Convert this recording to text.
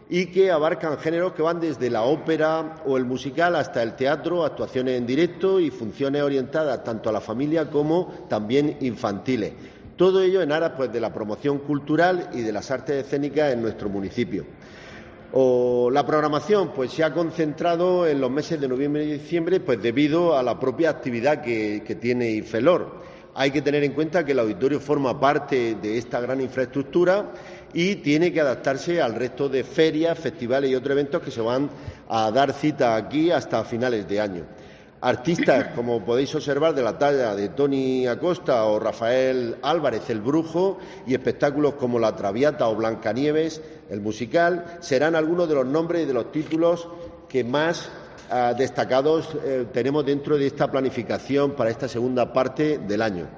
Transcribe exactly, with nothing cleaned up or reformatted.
y que abarcan géneros que van desde la ópera o el musical hasta el teatro, actuaciones en directo y funciones orientadas tanto a la familia como también infantiles. Todo ello en aras pues, de la promoción cultural y de las artes escénicas en nuestro municipio. O la programación pues, se ha concentrado en los meses de noviembre y diciembre pues, debido a la propia actividad que, que tiene IFELOR. Hay que tener en cuenta que el auditorio forma parte de esta gran infraestructura y tiene que adaptarse al resto de ferias, festivales y otros eventos que se van a dar cita aquí hasta finales de año. Artistas, como podéis observar, de la talla de Tony Acosta o Rafael Álvarez, el Brujo, y espectáculos como La Traviata o Blancanieves, el musical, serán algunos de los nombres y de los títulos que más uh, destacados eh, tenemos dentro de esta planificación para esta segunda parte del año.